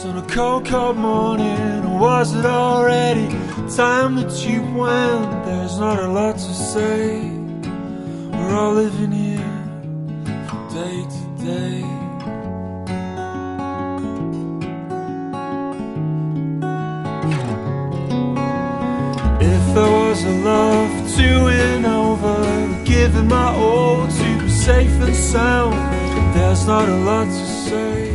on a cold, cold morning? Or was it already time that you went? There's not a lot to say. We're all living here from day to day. If there was a love to win over, giving my all to be safe and sound, there's not a lot to say.